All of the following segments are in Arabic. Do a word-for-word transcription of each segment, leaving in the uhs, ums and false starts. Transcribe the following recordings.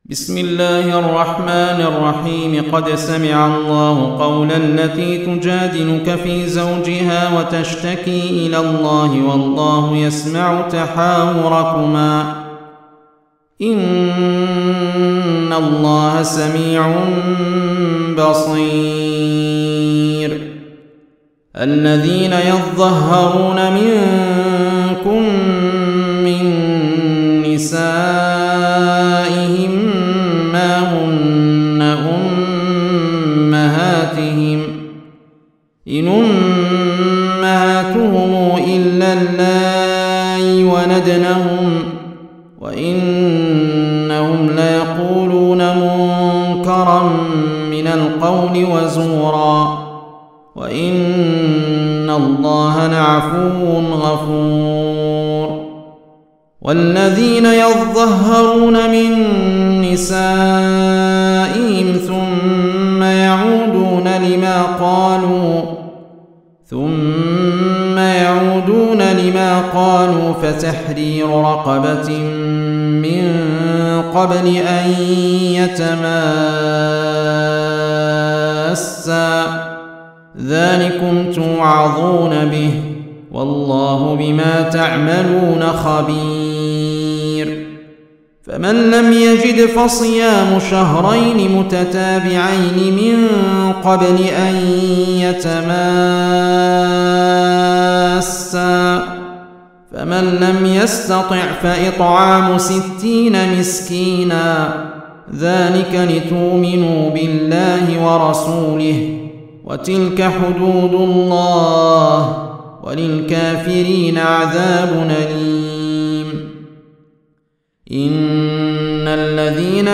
بسم الله الرحمن الرحيم. قد سمع الله قول التي تجادلك في زوجها وتشتكي إلى الله والله يسمع تحاوركما إن الله سميع بصير. الذين يظهرون منكم من نسائهم ما هن أمهاتهم إن أمهاتهم إلا اللائي ولدنهم وإنهم ليقولون منكرا من القول وزورا وإن الله لعفو غفور. والذين يظهرون من نسائهم ثم يعودون لما قالوا ثم يعودون لما قالوا فتحرير رقبة من قبل أن يتماسا ذلكم توعظون به والله بما تعملون خبير. فمن لم يجد فصيام شهرين متتابعين من قبل أن يتماسا فمن لم يستطع فإطعام ستين مسكينا ذلك لتؤمنوا بالله ورسوله وتلك حدود الله وللكافرين عذاب أليم. إن الذين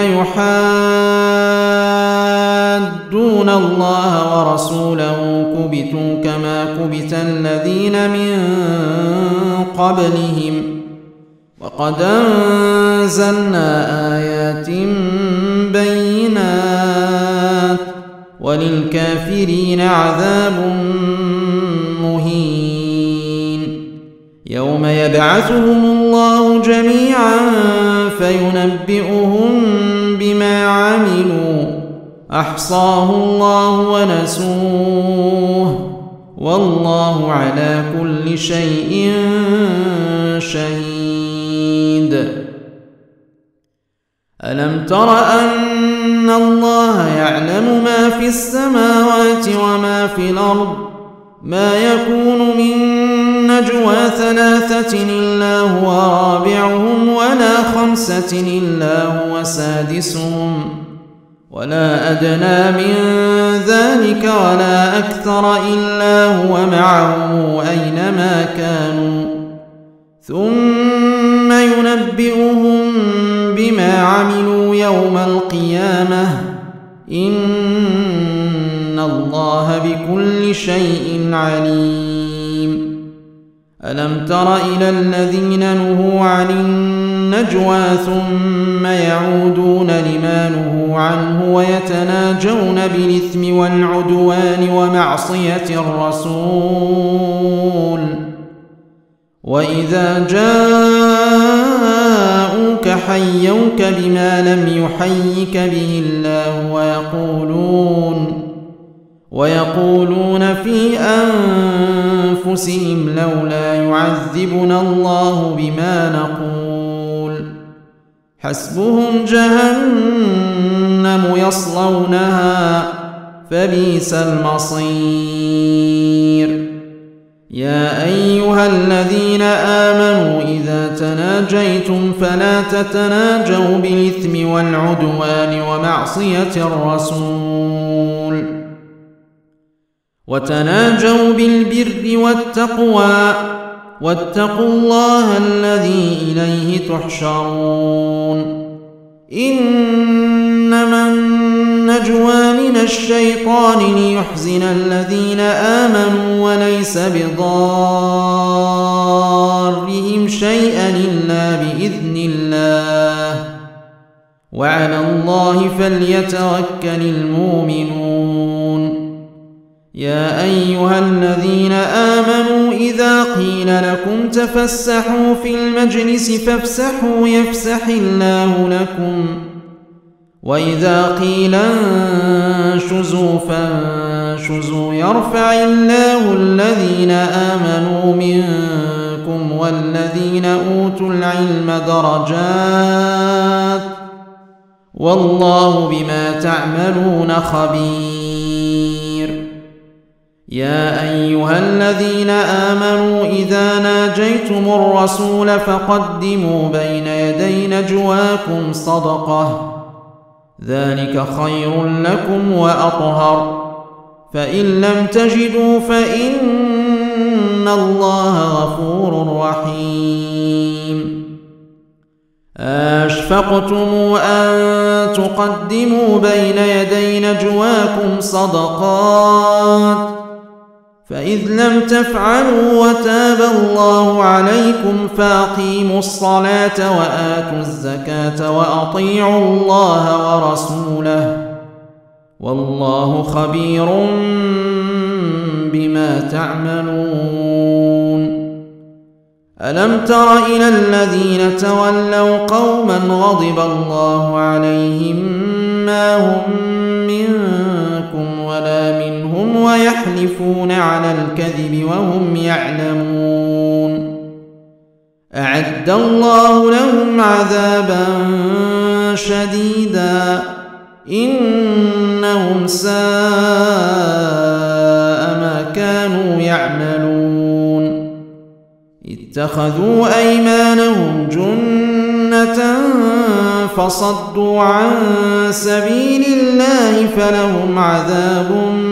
يحادون الله ورسوله كبتوا كما كبت الذين من قبلهم وقد أنزلنا آيات بينات وللكافرين عذاب مهين. يوم يبعثهم الله جميعا فينبئهم بما عملوا أحصاه الله ونسوه والله على كل شيء شهيد. ألم تر أن الله يعلم ما في السماوات وما في الأرض ما يكون من نجوى ثلاثة إلا هو رابعهم ولا خمسة إلا هو سادسهم ولا أدنى من ذلك ولا أكثر إلا هو معهم أينما كانوا ثم ينبئهم بما عملوا يوم القيامة إن الله بكل شيء عليم. ألم تر إلى الذين نهوا عن النجوى ثم يعودون لما نهوا عنه ويتناجون بالإثم والعدوان ومعصية الرسول وإذا جاءوك حيوك بما لم يحيك به الله ويقولون ويقولون في أنفسهم لولا يعذبنا الله بما نقول حسبهم جهنم يصلونها فبئس المصير. يا أيها الذين آمنوا إذا تناجيتم فلا تتناجوا بالإثم والعدوان ومعصية الرسول وتناجوا بالبر والتقوى واتقوا الله الذي إليه تحشرون. إنما النجوى من الشيطان ليحزن الذين آمنوا وليس بضارهم شيئا إلا بإذن الله وعلى الله فليتوكل المؤمنون. يا أيها الذين آمنوا إذا قيل لكم تفسحوا في المجلس فافسحوا يفسح الله لكم وإذا قيل انشزوا فانشزوا يرفع الله الذين آمنوا منكم والذين أوتوا العلم درجات والله بما تعملون خبير. يا أيها الذين آمنوا إذا ناجيتم الرسول فقدموا بين يدي نجواكم صدقة ذلك خير لكم وأطهر، فإن لم تجدوا فإن الله غفور رحيم. أشفقتم أن تقدموا بين يدي نجواكم صدقات فإذ لم تفعلوا وتاب الله عليكم فأقيموا الصلاة وآتوا الزكاة وأطيعوا الله ورسوله والله خبير بما تعملون. ألم تر إلى الذين تولوا قوما غضب الله عليهم ما هم منكم ولا منهم ويحلفون على الكذب وهم يعلمون أعد الله لهم عذابا شديدا إنهم ساء ما كانوا يعملون. اتخذوا أيمانهم جنة فصدوا عن سبيل الله فلهم عذاب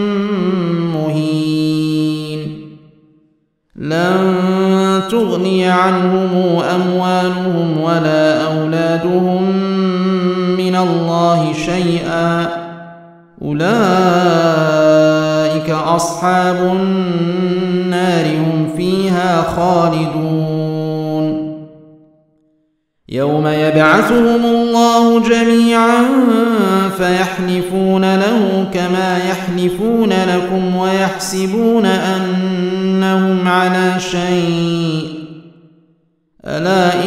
مهين. لن تغني عنهم أموالهم ولا أولادهم من الله شيئا أولئك أصحاب النار هم فيها خالدون. يوم يبعثهم الله جميعا فيحلفون له كما يحلفون لكم ويحسبون أنهم على شيء ألا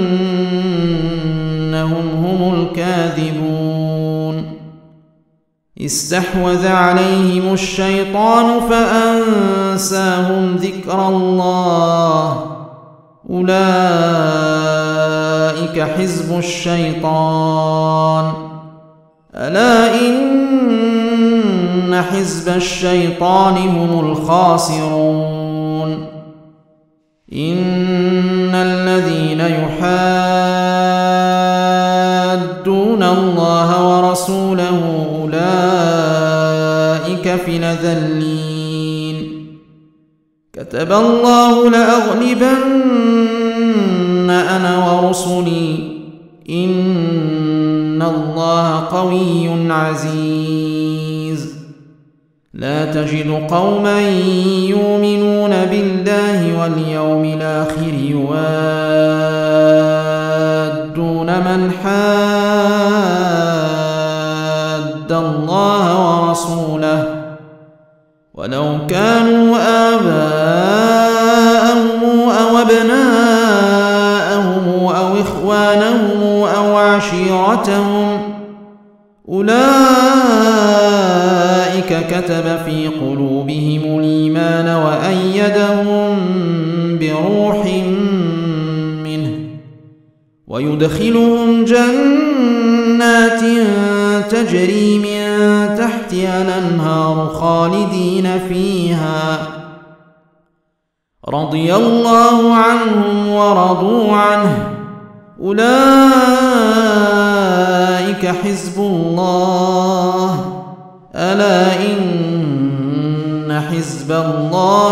إنهم هم الكاذبون. استحوذ عليهم الشيطان فأنساهم ذكر الله أولئك حزب الشيطان ألا إن حزب الشيطان هم الخاسرون. إن الذين يحادون الله ورسوله أولئك في الأذلين. كتب الله لأغلبن أنا ورسلي إن الله قوي عزيز. لا تجد قوما يؤمنون بالله واليوم الآخر يوادون من حاد الله ورسوله ولو كانوا آباءهم أو أبناءهم أو إخوانهم أو عشيرتهم أولئك كتب في قلوبهم الإيمان وأيدهم بروح منه ويدخلهم جنات تجري من تحتها الأنهار خالدين فيها رضي الله عنهم ورضوا عنه أولئك حزب الله ألا إن حزب الله